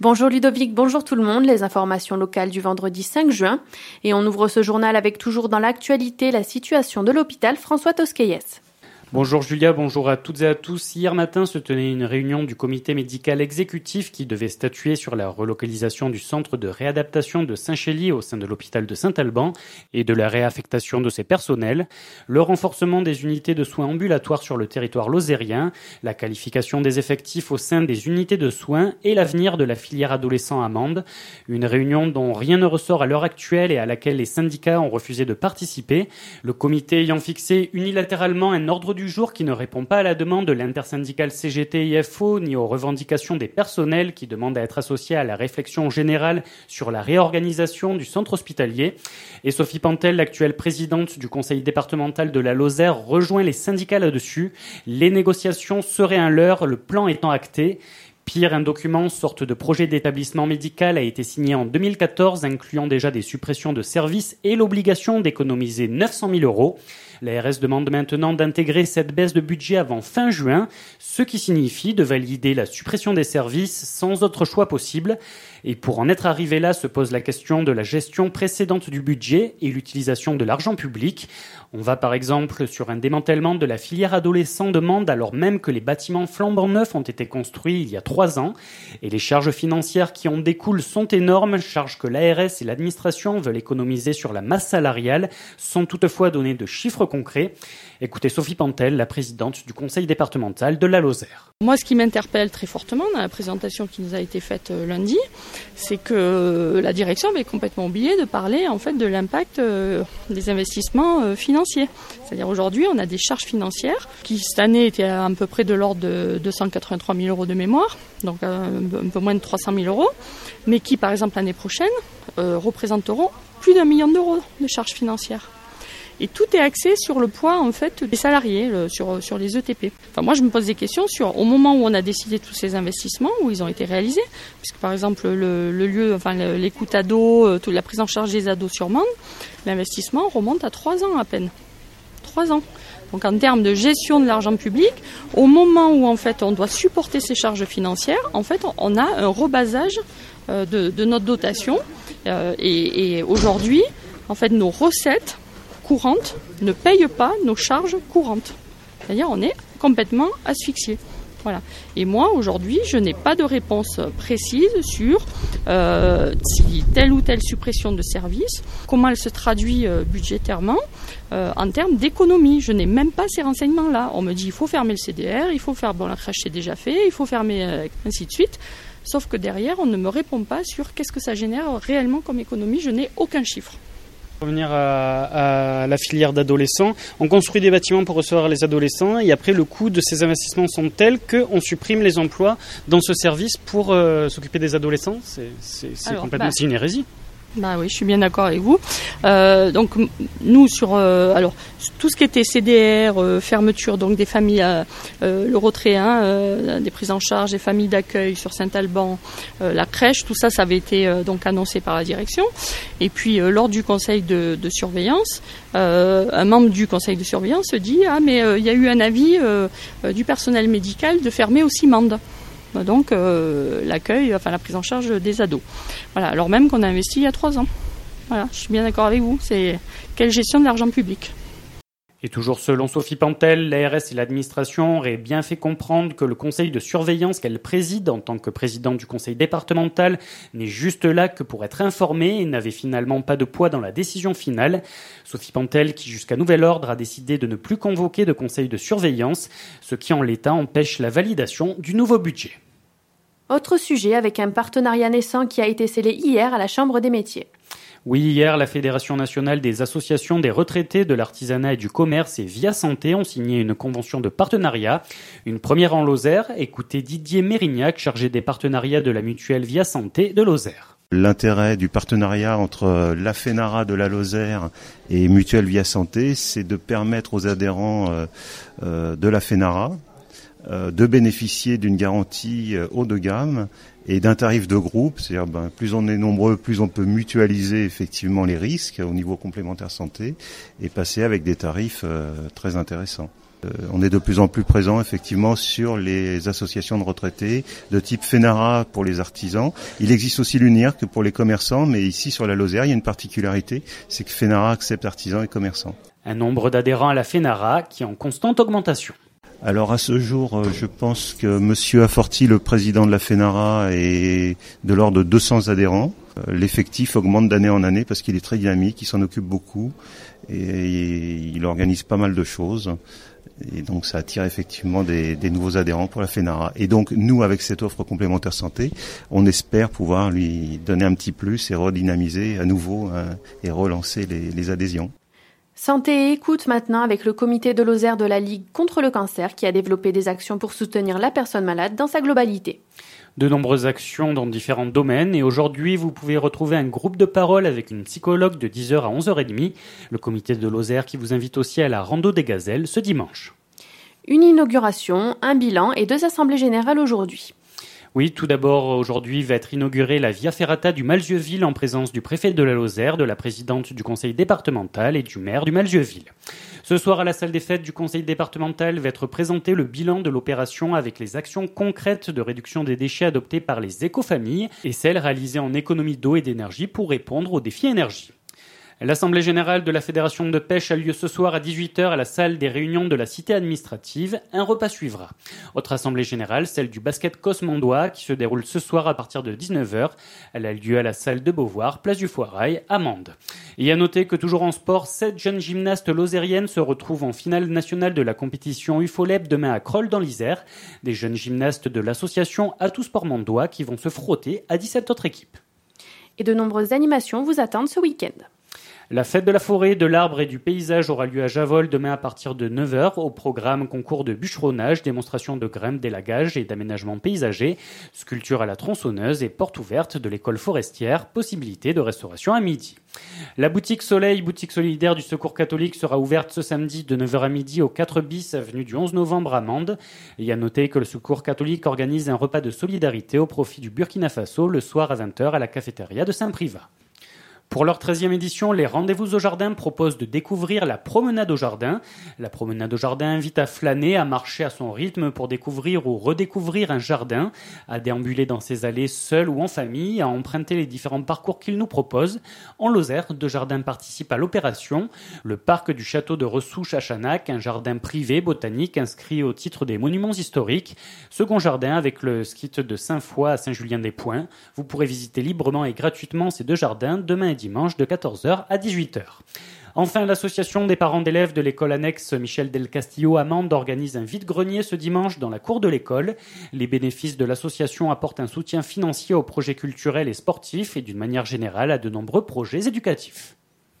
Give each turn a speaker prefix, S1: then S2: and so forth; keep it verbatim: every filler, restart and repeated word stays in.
S1: Bonjour Ludovic, bonjour tout le monde, les informations locales du vendredi cinq juin. Et on ouvre ce journal avec toujours dans l'actualité la situation de l'hôpital François Tosquelles.
S2: Bonjour Julia, bonjour à toutes et à tous. Hier matin se tenait une réunion du comité médical exécutif qui devait statuer sur la relocalisation du centre de réadaptation de Saint-Chély au sein de l'hôpital de Saint-Alban et de la réaffectation de ses personnels, le renforcement des unités de soins ambulatoires sur le territoire lozérien, la qualification des effectifs au sein des unités de soins et l'avenir de la filière adolescent-amende. Une réunion dont rien ne ressort à l'heure actuelle et à laquelle les syndicats ont refusé de participer, le comité ayant fixé unilatéralement un ordre du du jour qui ne répond pas à la demande de l'intersyndicale C G T I F O ni aux revendications des personnels qui demandent à être associés à la réflexion générale sur la réorganisation du centre hospitalier. Et Sophie Pantel, l'actuelle présidente du conseil départemental de la Lozère, rejoint les syndicats là-dessus. Les négociations seraient un leurre, le plan étant acté. Pire, un document, sorte de projet d'établissement médical, a été signé en deux mille quatorze, incluant déjà des suppressions de services et l'obligation d'économiser neuf cent mille euros. La R S demande maintenant d'intégrer cette baisse de budget avant fin juin, ce qui signifie de valider la suppression des services sans autre choix possible. Et pour en être arrivé là, se pose la question de la gestion précédente du budget et l'utilisation de l'argent public. On va par exemple sur un démantèlement de la filière adolescent demande alors même que les bâtiments flambant neufs ont été construits il y a trois ans. Et les charges financières qui en découlent sont énormes, charges que l'A R S et l'administration veulent économiser sur la masse salariale, sans toutefois donner de chiffres concrets. Écoutez Sophie Pantel, la présidente du conseil départemental de la Lozère.
S3: Moi, ce qui m'interpelle très fortement dans la présentation qui nous a été faite lundi, c'est que la direction avait complètement oublié de parler en fait de l'impact euh, des investissements euh, financiers. C'est-à-dire aujourd'hui, on a des charges financières qui cette année étaient à, à peu près de l'ordre de deux cent quatre-vingt-trois mille euros de mémoire, donc euh, un peu moins de trois cent mille euros, mais qui par exemple l'année prochaine euh, représenteront plus d'un million d'euros de charges financières. Et tout est axé sur le poids en fait des salariés, le, sur sur les E T P. Enfin, moi, je me pose des questions sur au moment où on a décidé tous ces investissements, où ils ont été réalisés, puisque par exemple le, le lieu, enfin l'écoute ado, toute la prise en charge des ados sur Mende, l'investissement remonte à trois ans à peine, trois ans. Donc en termes de gestion de l'argent public, au moment où en fait on doit supporter ces charges financières, en fait on a un rebasage euh, de, de notre dotation euh, et, et aujourd'hui, en fait nos recettes courantes ne payent pas nos charges courantes. C'est-à-dire on est complètement asphyxié. Voilà. Et moi, aujourd'hui, je n'ai pas de réponse précise sur euh, si telle ou telle suppression de service, comment elle se traduit euh, budgétairement euh, en termes d'économie. Je n'ai même pas ces renseignements-là. On me dit il faut fermer le C D R, il faut faire, bon la crèche c'est déjà fait, il faut fermer, euh, ainsi de suite. Sauf que derrière, on ne me répond pas sur qu'est-ce que ça génère réellement comme économie. Je n'ai aucun chiffre.
S2: Pour revenir à, à la filière d'adolescents, on construit des bâtiments pour recevoir les adolescents et après le coût de ces investissements sont tels qu'on supprime les emplois dans ce service pour euh, s'occuper des adolescents. C'est, c'est, c'est Alors, complètement bah, c'est une hérésie.
S3: Bah oui, je suis bien d'accord avec vous. Euh, donc nous sur euh, alors tout ce qui était C D R, euh, fermeture donc des familles, euh, euh, le retrait, hein, euh, des prises en charge des familles d'accueil sur Saint-Alban, euh, la crèche, tout ça, ça avait été euh, donc annoncé par la direction. Et puis euh, lors du conseil de, de surveillance, euh, un membre du conseil de surveillance se dit ah mais il euh, y a eu un avis euh, euh, du personnel médical de fermer aussi Mende. Donc euh, l'accueil, enfin la prise en charge des ados. Voilà, alors même qu'on a investi il y a trois ans. Voilà, je suis bien d'accord avec vous. C'est quelle gestion de l'argent public.
S2: Et toujours selon Sophie Pantel, l'A R S et l'administration auraient bien fait comprendre que le conseil de surveillance qu'elle préside en tant que présidente du conseil départemental n'est juste là que pour être informée et n'avait finalement pas de poids dans la décision finale. Sophie Pantel qui jusqu'à nouvel ordre a décidé de ne plus convoquer de conseil de surveillance, ce qui en l'état empêche la validation du nouveau budget.
S1: Autre sujet avec un partenariat naissant qui a été scellé hier à la Chambre des métiers.
S2: Oui, hier, la Fédération nationale des associations des retraités de l'artisanat et du commerce et Via Santé ont signé une convention de partenariat. Une première en Lozère. Écoutez Didier Mérignac, chargé des partenariats de la mutuelle Via Santé de Lozère.
S4: L'intérêt du partenariat entre la FENARA de la Lozère et Mutuelle Via Santé, c'est de permettre aux adhérents euh, euh, de la FENARA euh, de bénéficier d'une garantie euh, haut de gamme et d'un tarif de groupe, c'est-à-dire ben, plus on est nombreux, plus on peut mutualiser effectivement les risques au niveau complémentaire santé et passer avec des tarifs euh, très intéressants. Euh, on est de plus en plus présent effectivement sur les associations de retraités de type FENARA pour les artisans. Il existe aussi l'U N I R C pour les commerçants, mais ici sur la Lozère, il y a une particularité, c'est que FENARA accepte artisans et commerçants.
S2: Un nombre d'adhérents à la FENARA qui est en constante augmentation.
S4: Alors à ce jour, je pense que Monsieur Aforti, le président de la FENARA, est de l'ordre de deux cents adhérents. L'effectif augmente d'année en année parce qu'il est très dynamique, il s'en occupe beaucoup et il organise pas mal de choses. Et donc ça attire effectivement des, des nouveaux adhérents pour la FENARA. Et donc nous, avec cette offre complémentaire santé, on espère pouvoir lui donner un petit plus et redynamiser à nouveau hein, et relancer les, les adhésions.
S1: Santé et écoute maintenant avec le comité de Lozère de la Ligue contre le cancer qui a développé des actions pour soutenir la personne malade dans sa globalité.
S2: De nombreuses actions dans différents domaines et aujourd'hui vous pouvez retrouver un groupe de parole avec une psychologue de dix heures à onze heures trente, le comité de Lozère qui vous invite aussi à la rando des gazelles ce dimanche.
S1: Une inauguration, un bilan et deux assemblées générales aujourd'hui.
S2: Oui, tout d'abord, aujourd'hui va être inaugurée la Via Ferrata du Malzieu-Ville en présence du préfet de la Lozère, de la présidente du conseil départemental et du maire du Malzieu-Ville. Ce soir, à la salle des fêtes du conseil départemental va être présenté le bilan de l'opération avec les actions concrètes de réduction des déchets adoptées par les écofamilles et celles réalisées en économie d'eau et d'énergie pour répondre aux défis énergie. L'Assemblée générale de la Fédération de pêche a lieu ce soir à dix-huit heures à la salle des réunions de la cité administrative. Un repas suivra. Autre assemblée générale, celle du basket cosmondois qui se déroule ce soir à partir de dix-neuf heures. Elle a lieu à la salle de Beauvoir, place du Foirail, à Mende. Et à noter que toujours en sport, sept jeunes gymnastes lozériennes se retrouvent en finale nationale de la compétition U F O L E B demain à Crolles dans l'Isère. Des jeunes gymnastes de l'association Atout Sport Mandois qui vont se frotter à dix-sept autres équipes.
S1: Et de nombreuses animations vous attendent ce week-end.
S2: La fête de la forêt, de l'arbre et du paysage aura lieu à Javol demain à partir de neuf heures. Au programme, concours de bûcheronnage, démonstration de grimpe, d'élagage et d'aménagement paysager, sculpture à la tronçonneuse et porte ouverte de l'école forestière, possibilité de restauration à midi. La boutique Soleil, boutique solidaire du Secours catholique, sera ouverte ce samedi de neuf heures à midi au quatre bis avenue du onze novembre à Mende. Et à noter que le Secours catholique organise un repas de solidarité au profit du Burkina Faso le soir à vingt heures à la cafétéria de Saint-Privat. Pour leur treizième édition, les Rendez-vous au Jardin proposent de découvrir la promenade au jardin. La promenade au jardin invite à flâner, à marcher à son rythme pour découvrir ou redécouvrir un jardin, à déambuler dans ses allées seul ou en famille, à emprunter les différents parcours qu'ils nous proposent. En Lozère, deux jardins participent à l'opération. Le parc du château de Ressouche à Chanac, un jardin privé botanique inscrit au titre des monuments historiques. Second jardin avec le site de Saint-Foy à Saint-Julien-des-Points. Vous pourrez visiter librement et gratuitement ces deux jardins demain et dimanche de quatorze heures à dix-huit heures. Enfin, l'association des parents d'élèves de l'école annexe Michel Del Castillo à Mende organise un vide-grenier ce dimanche dans la cour de l'école. Les bénéfices de l'association apportent un soutien financier aux projets culturels et sportifs et d'une manière générale à de nombreux projets éducatifs.